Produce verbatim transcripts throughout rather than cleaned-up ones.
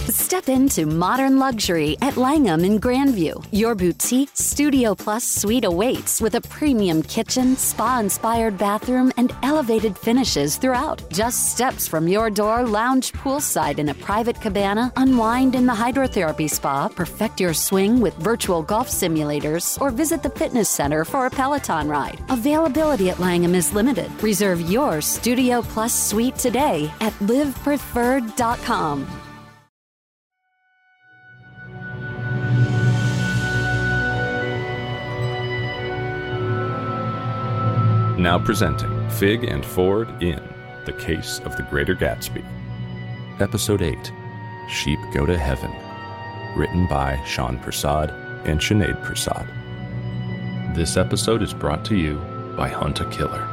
Step into modern luxury at Langham in Grandview. Your boutique Studio Plus suite awaits with a premium kitchen, spa-inspired bathroom, and elevated finishes throughout. Just steps from your door, lounge poolside in a private cabana, unwind in the hydrotherapy spa, perfect your swing with virtual golf simulators, or visit the fitness center for a Peloton ride. Availability at Langham is limited. Reserve your Studio Plus suite today at live preferred dot com. Now presenting Fig and Ford in The Case of the Greater Gatsby. Episode eight, Sheep Go to Heaven. Written by Sean Prasad and Sinead Prasad. This episode is brought to you by Hunt a Killer.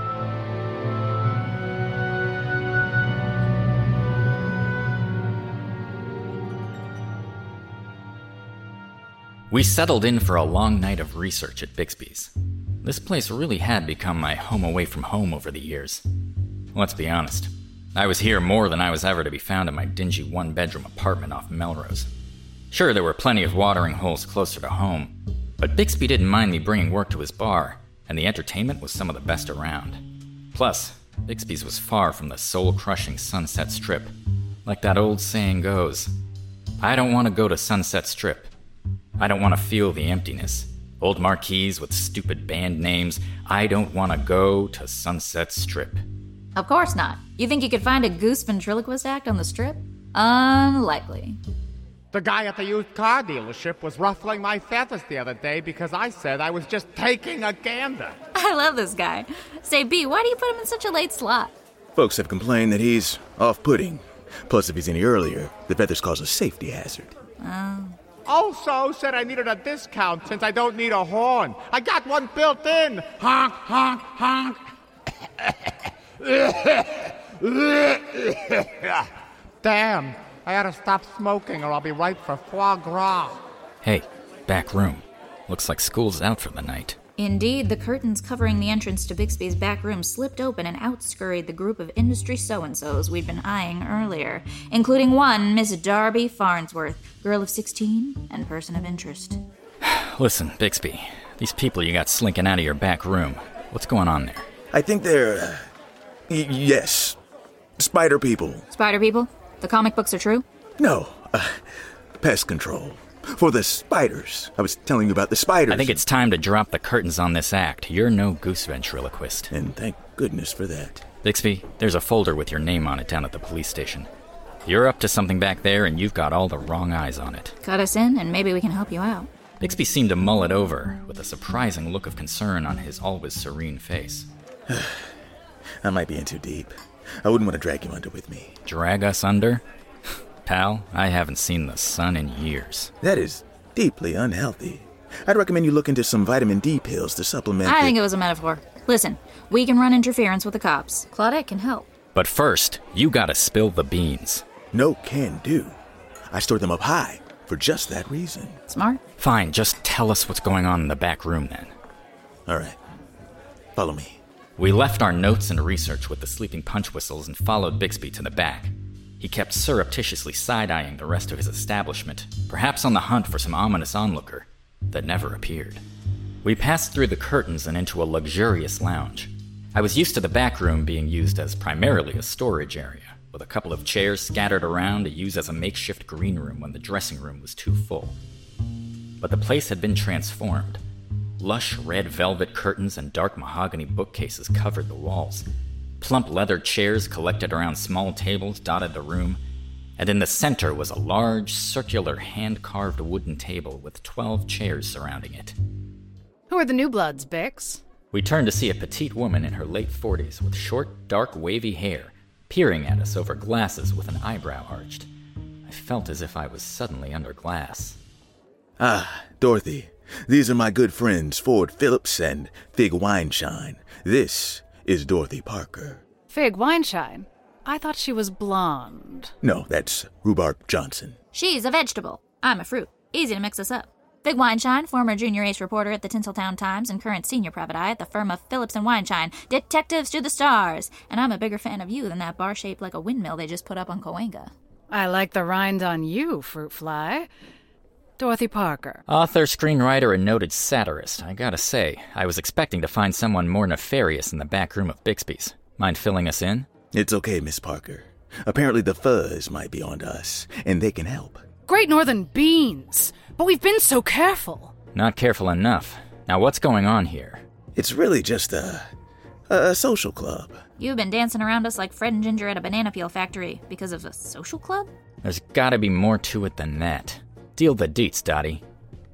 We settled in for a long night of research at Bixby's. This place really had become my home away from home over the years. Let's be honest, I was here more than I was ever to be found in my dingy one-bedroom apartment off Melrose. Sure, there were plenty of watering holes closer to home, but Bixby didn't mind me bringing work to his bar, and the entertainment was some of the best around. Plus, Bixby's was far from the soul-crushing Sunset Strip. Like that old saying goes, I don't want to go to Sunset Strip. I don't want to feel the emptiness. Old marquees with stupid band names. I don't want to go to Sunset Strip. Of course not. You think you could find a goose ventriloquist act on the Strip? Unlikely. The guy at the used car dealership was ruffling my feathers the other day because I said I was just taking a gander. I love this guy. Say, B, why do you put him in such a late slot? Folks have complained that he's off-putting. Plus, if he's any earlier, the feathers cause a safety hazard. Oh. Also said I needed a discount since I don't need a horn. I got one built in. Honk, honk, honk. Damn, I gotta stop smoking or I'll be ripe for foie gras. Hey, back room. Looks like school's out for the night. Indeed, the curtains covering the entrance to Bixby's back room slipped open and out scurried the group of industry so-and-sos we'd been eyeing earlier, including one Miss Darby Farnsworth, girl of sixteen and person of interest. Listen, Bixby, these people you got slinking out of your back room, what's going on there? I think they're... Uh, y- yes. Spider people. Spider people? The comic books are true? No. Uh, pest control. For the spiders. I was telling you about the spiders. I think it's time to drop the curtains on this act. You're no goose ventriloquist. And thank goodness for that. Bixby, there's a folder with your name on it down at the police station. You're up to something back there, and you've got all the wrong eyes on it. Cut us in, and maybe we can help you out. Bixby seemed to mull it over, with a surprising look of concern on his always serene face. I might be in too deep. I wouldn't want to drag you under with me. Drag us under? Pal, I haven't seen the sun in years. That is deeply unhealthy. I'd recommend you look into some vitamin D pills to supplement... I the... think it was a metaphor. Listen, we can run interference with the cops. Claudette can help. But first, you gotta spill the beans. No can do. I store them up high for just that reason. Smart. Fine, just tell us what's going on in the back room then. All right. Follow me. We left our notes and research with the sleeping punch whistles and followed Bixby to the back. He kept surreptitiously side-eyeing the rest of his establishment, perhaps on the hunt for some ominous onlooker that never appeared. We passed through the curtains and into a luxurious lounge. I was used to the back room being used as primarily a storage area, with a couple of chairs scattered around to use as a makeshift green room when the dressing room was too full. But the place had been transformed. Lush red velvet curtains and dark mahogany bookcases covered the walls. Plump leather chairs collected around small tables dotted the room, and in the center was a large, circular, hand-carved wooden table with twelve chairs surrounding it. Who are the new bloods, Bix? We turned to see a petite woman in her late forties with short, dark, wavy hair, peering at us over glasses with an eyebrow arched. I felt as if I was suddenly under glass. Ah, Dorothy. These are my good friends, Ford Phillips and Fig Wineshine. This is Dorothy Parker. Fig Wineshine? I thought she was blonde. No, that's Rhubarb Johnson. She's a vegetable. I'm a fruit. Easy to mix us up. Fig Wineshine, former junior ace reporter at the Tinseltown Times and current senior private eye at the firm of Phillips and Wineshine. Detectives to the stars. And I'm a bigger fan of you than that bar shaped like a windmill they just put up on Cahuenga. I like the rind on you, fruit fly. Dorothy Parker. Author, screenwriter, and noted satirist. I gotta say, I was expecting to find someone more nefarious in the back room of Bixby's. Mind filling us in? It's okay, Miss Parker. Apparently the fuzz might be onto us, and they can help. Great Northern beans! But we've been so careful. Not careful enough. Now what's going on here? It's really just a... a social club. You've been dancing around us like Fred and Ginger at a banana peel factory because of a social club? There's gotta be more to it than that. Deal the deets, Dottie.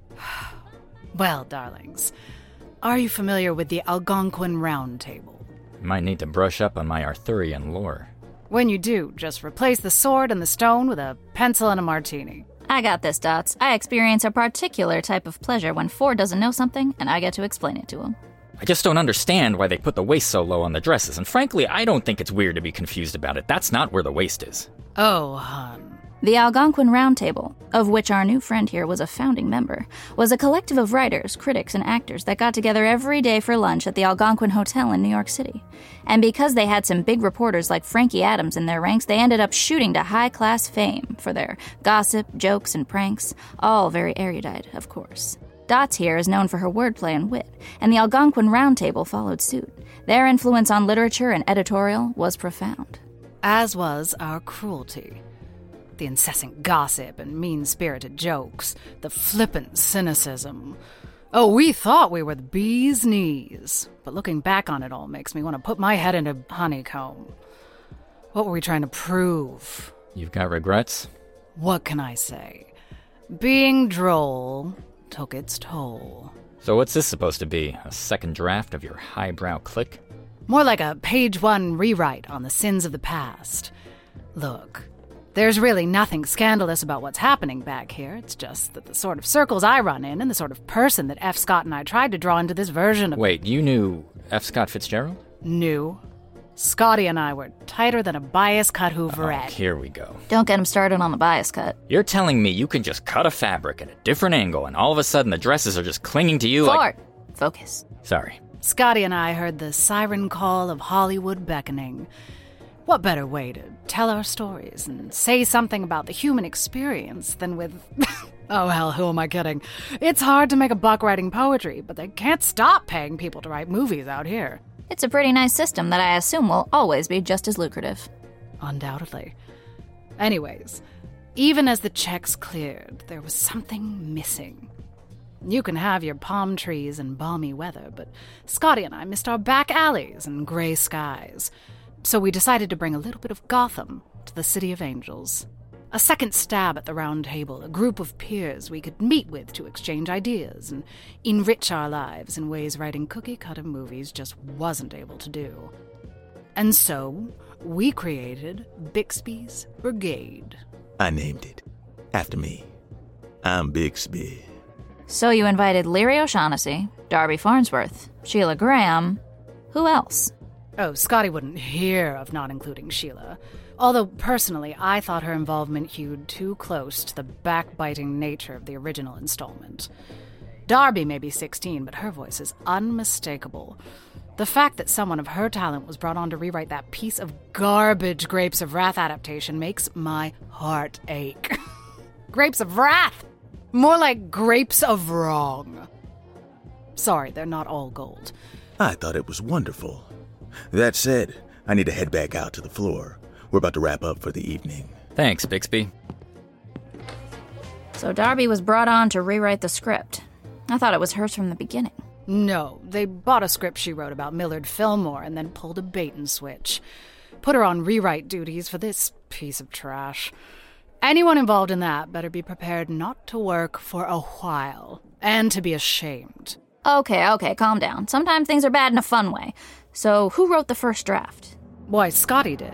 Well, darlings, are you familiar with the Algonquin Round Table? Might need to brush up on my Arthurian lore. When you do, just replace the sword and the stone with a pencil and a martini. I got this, Dots. I experience a particular type of pleasure when Ford doesn't know something, and I get to explain it to him. I just don't understand why they put the waist so low on the dresses, and frankly, I don't think it's weird to be confused about it. That's not where the waist is. Oh, hon. The Algonquin Round Table, of which our new friend here was a founding member, was a collective of writers, critics, and actors that got together every day for lunch at the Algonquin Hotel in New York City. And because they had some big reporters like Frankie Adams in their ranks, they ended up shooting to high-class fame for their gossip, jokes, and pranks, all very erudite, of course. Dots here is known for her wordplay and wit, and the Algonquin Round Table followed suit. Their influence on literature and editorial was profound. As was our cruelty. The incessant gossip and mean-spirited jokes, the flippant cynicism. Oh, we thought we were the bee's knees, but looking back on it all makes me want to put my head in a honeycomb. What were we trying to prove? You've got regrets? What can I say? Being droll took its toll. So what's this supposed to be? A second draft of your highbrow clique? More like a page one rewrite on the sins of the past. Look, there's really nothing scandalous about what's happening back here. It's just that the sort of circles I run in and the sort of person that F. Scott and I tried to draw into this version of... Wait, you knew F. Scott Fitzgerald? Knew. Scotty and I were tighter than a bias-cut Hooverette. Oh, here we go. Don't get him started on the bias cut. You're telling me you can just cut a fabric at a different angle and all of a sudden the dresses are just clinging to you Ford, like... focus. Sorry. Scotty and I heard the siren call of Hollywood beckoning. What better way to tell our stories and say something about the human experience than with... oh, hell, who am I kidding? It's hard to make a buck writing poetry, but they can't stop paying people to write movies out here. It's a pretty nice system that I assume will always be just as lucrative. Undoubtedly. Anyways, even as the checks cleared, there was something missing. You can have your palm trees and balmy weather, but Scotty and I missed our back alleys and gray skies. So we decided to bring a little bit of Gotham to the City of Angels. A second stab at the Round Table, a group of peers we could meet with to exchange ideas and enrich our lives in ways writing cookie-cutter movies just wasn't able to do. And so, we created Bixby's Brigade. I named it. After me. I'm Bixby. So you invited Leary O'Shaughnessy, Darby Farnsworth, Sheila Graham. Who else? Oh, Scotty wouldn't hear of not including Sheila. Although, personally, I thought her involvement hewed too close to the backbiting nature of the original installment. Darby may be sixteen, but her voice is unmistakable. The fact that someone of her talent was brought on to rewrite that piece of garbage Grapes of Wrath adaptation makes my heart ache. Grapes of Wrath! More like Grapes of Wrong. Sorry, they're not all gold. I thought it was wonderful. That said, I need to head back out to the floor. We're about to wrap up for the evening. Thanks, Bixby. So Darby was brought on to rewrite the script. I thought it was hers from the beginning. No, they bought a script she wrote about Millard Fillmore and then pulled a bait-and-switch. Put her on rewrite duties for this piece of trash. Anyone involved in that better be prepared not to work for a while, and to be ashamed. Okay, okay, calm down. Sometimes things are bad in a fun way. So who wrote the first draft? Why, Scotty did.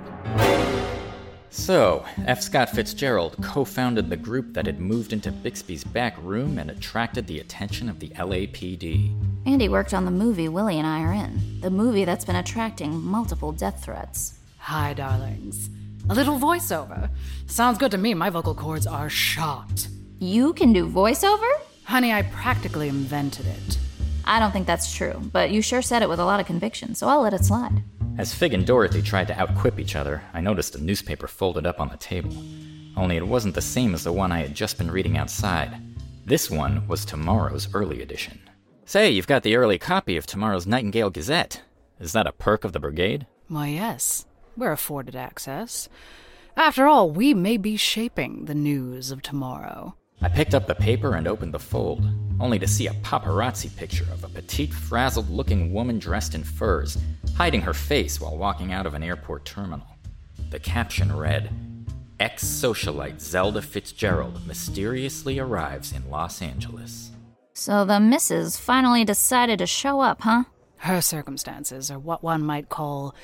So, F. Scott Fitzgerald co-founded the group that had moved into Bixby's back room and attracted the attention of the L A P D. Andy worked on the movie Willie and I are in, the movie that's been attracting multiple death threats. Hi, darlings. A little voiceover. Sounds good to me. My vocal cords are shot. You can do voiceover? Honey, I practically invented it. I don't think that's true, but you sure said it with a lot of conviction, so I'll let it slide. As Fig and Dorothy tried to outquip each other, I noticed a newspaper folded up on the table. only it wasn't the same as the one I had just been reading outside. This one was tomorrow's early edition. Say, you've got the early copy of tomorrow's Nightingale Gazette. Is that a perk of the brigade? Why, yes. We're afforded access. After all, we may be shaping the news of tomorrow. I picked up the paper and opened the fold, only to see a paparazzi picture of a petite, frazzled-looking woman dressed in furs, hiding her face while walking out of an airport terminal. The caption read, "Ex-socialite Zelda Fitzgerald mysteriously arrives in Los Angeles." So the missus finally decided to show up, huh? Her circumstances are what one might call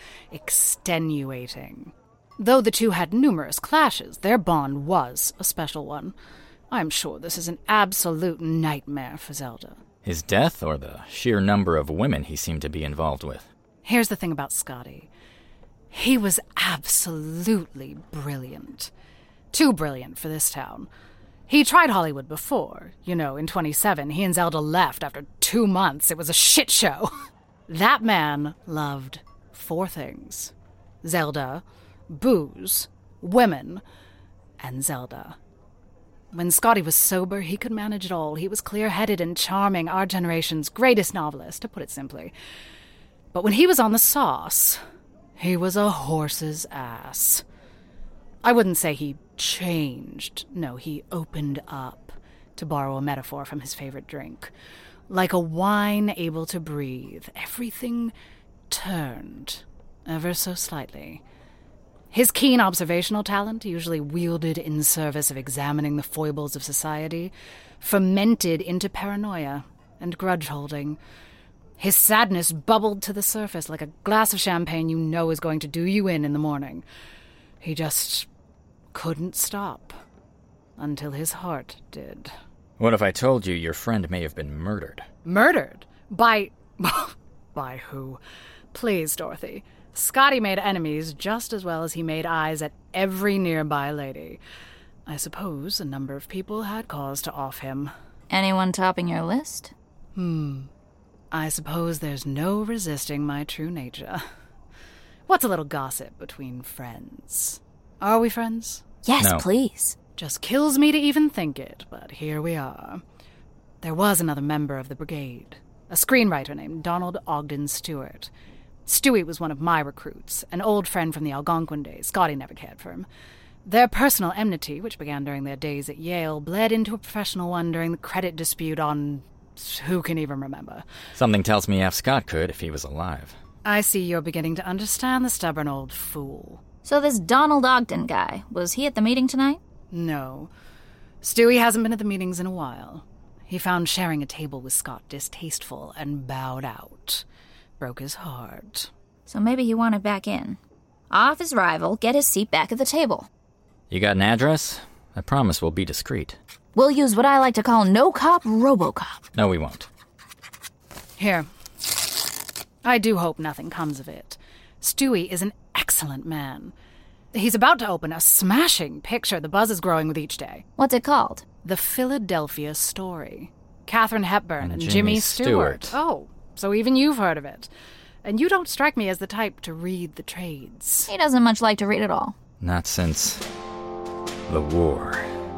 extenuating. Though the two had numerous clashes, their bond was a special one. I'm sure this is an absolute nightmare for Zelda. His death or the sheer number of women he seemed to be involved with? Here's the thing about Scotty. He was absolutely brilliant. Too brilliant for this town. He tried Hollywood before. You know, in twenty-seven, he and Zelda left after two months. It was a shit show. That man loved four things. Zelda, booze, women, and Zelda. When Scotty was sober, he could manage it all. He was clear-headed and charming, our generation's greatest novelist, to put it simply. But when he was on the sauce, he was a horse's ass. I wouldn't say he changed. No, he opened up, to borrow a metaphor from his favorite drink. Like a wine able to breathe, everything turned, ever so slightly. His keen observational talent, usually wielded in service of examining the foibles of society, fermented into paranoia and grudge-holding. His sadness bubbled to the surface like a glass of champagne you know is going to do you in in the morning. He just couldn't stop until his heart did. What if I told you your friend may have been murdered? Murdered? By... by who? Please, Dorothy. Scotty made enemies just as well as he made eyes at every nearby lady. I suppose a number of people had cause to off him. Anyone topping your list? Hmm. I suppose there's no resisting my true nature. What's a little gossip between friends? Are we friends? Yes, No. please. Just kills me to even think it, but here we are. There was another member of the brigade, a screenwriter named Donald Ogden Stewart. Stewie was one of my recruits, an old friend from the Algonquin days. Scotty never cared for him. Their personal enmity, which began during their days at Yale, bled into a professional one during the credit dispute on... who can even remember? Something tells me F. Scott could if he was alive. I see you're beginning to understand the stubborn old fool. So this Donald Ogden guy, was he at the meeting tonight? No. Stewie hasn't been at the meetings in a while. He found sharing a table with Scott distasteful and bowed out. Broke his heart. So maybe he wanted back in. Off his rival, get his seat back at the table. You got an address? I promise we'll be discreet. We'll use what I like to call no-cop RoboCop. No, we won't. Here. I do hope nothing comes of it. Stewie is an excellent man. He's about to open a smashing picture. The buzz is growing with each day. What's it called? The Philadelphia Story. Katharine Hepburn and, And Jimmy, Jimmy Stewart. Stewart. Oh, so even you've heard of it. And you don't strike me as the type to read the trades. He doesn't much like to read at all. Not since the war.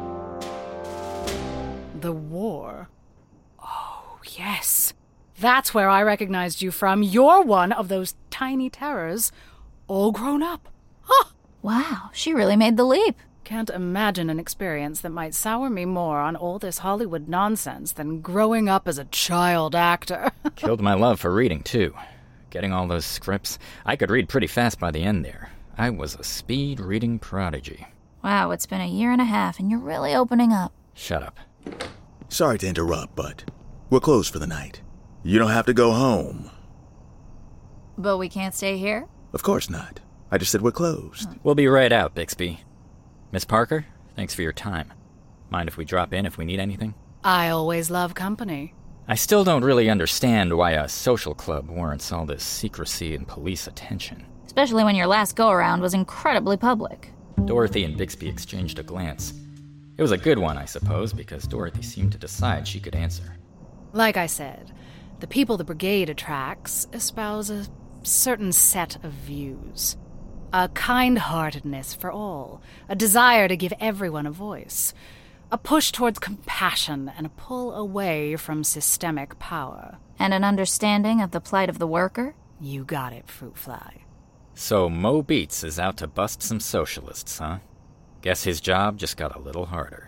The war? Oh, yes. That's where I recognized you from. You're one of those tiny terrors, all grown up. Huh! Wow, she really made the leap. Can't imagine an experience that might sour me more on all this Hollywood nonsense than growing up as a child actor. Killed my love for reading, too. Getting all those scripts. I could read pretty fast by the end there. I was a speed reading prodigy. Wow, it's been a year and a half, and you're really opening up. Shut up. Sorry to interrupt, but we're closed for the night. You don't have to go home. But we can't stay here? Of course not. I just said we're closed. We'll be right out, Bixby. Miss Parker, thanks for your time. Mind if we drop in if we need anything? I always love company. I still don't really understand why a social club warrants all this secrecy and police attention. Especially when your last go-around was incredibly public. Dorothy and Bixby exchanged a glance. It was a good one, I suppose, because Dorothy seemed to decide she could answer. Like I said, the people the brigade attracts espouse a certain set of views. A kind-heartedness for all, a desire to give everyone a voice, a push towards compassion and a pull away from systemic power. And an understanding of the plight of the worker? You got it, Fruit Fly. So Mo Beats is out to bust some socialists, huh? Guess his job just got a little harder.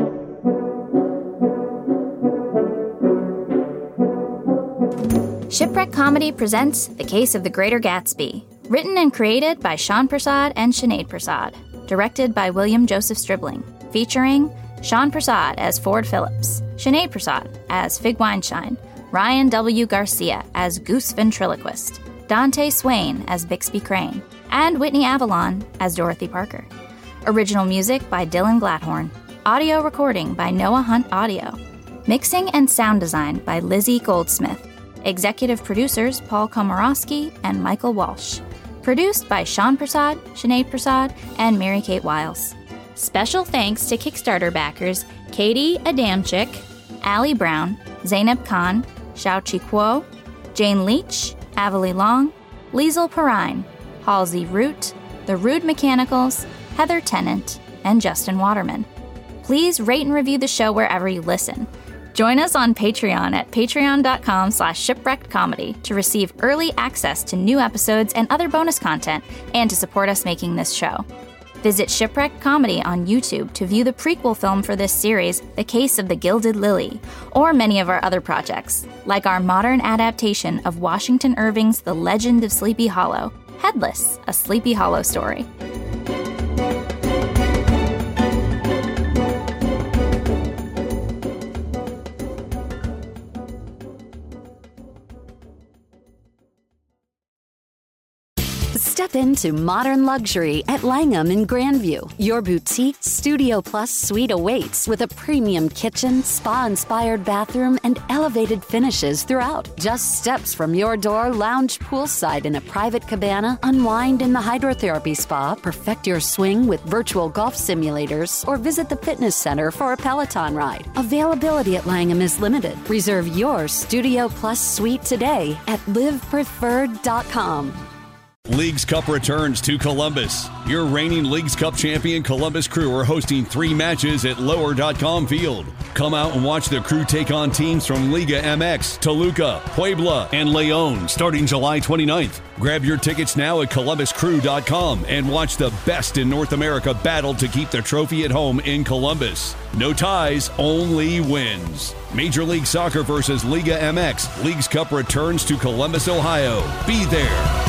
Shipwreck Comedy presents The Case of the Greater Gatsby. Written and created by Sean Prasad and Sinead Prasad. Directed by William Joseph Stribling. Featuring Sean Prasad as Ford Phillips, Sinead Prasad as Fig Weinstein, Ryan W. Garcia as Goose Ventriloquist, Dante Swain as Bixby Crane, and Whitney Avalon as Dorothy Parker. Original music by Dylan Gladhorn. Audio recording by Noah Hunt Audio. Mixing and sound design by Lizzie Goldsmith. Executive producers Paul Komorowski and Michael Walsh. Produced by Sean Prasad, Sinead Prasad, and Mary Kate Wiles. Special thanks to Kickstarter backers Katie Adamczyk, Allie Brown, Zainab Khan, Xiaoqi Kuo, Jane Leach, Avalie Long, Liesl Perrine, Halsey Root, The Rude Mechanicals, Heather Tennant, and Justin Waterman. Please rate and review the show wherever you listen. Join us on Patreon at patreon.com slash shipwreckedcomedy to receive early access to new episodes and other bonus content, and to support us making this show. Visit Shipwrecked Comedy on YouTube to view the prequel film for this series, The Case of the Gilded Lily, or many of our other projects, like our modern adaptation of Washington Irving's The Legend of Sleepy Hollow, Headless, a Sleepy Hollow story. Step into modern luxury at Langham in Grandview. Your boutique Studio Plus suite awaits with a premium kitchen, spa-inspired bathroom, and elevated finishes throughout. Just steps from your door, lounge poolside in a private cabana, unwind in the hydrotherapy spa, perfect your swing with virtual golf simulators, or visit the fitness center for a Peloton ride. Availability at Langham is limited. Reserve your Studio Plus suite today at live preferred dot com. Leagues Cup returns to Columbus. Your reigning Leagues Cup champion Columbus Crew are hosting three matches at lower dot com Field. Come out and watch the Crew take on teams from Liga M X, Toluca, Puebla, and León starting July twenty-ninth. Grab your tickets now at columbus crew dot com and watch the best in North America battle to keep the trophy at home in Columbus. No ties, only wins. Major League Soccer versus Liga M X. Leagues Cup returns to Columbus, Ohio. Be there.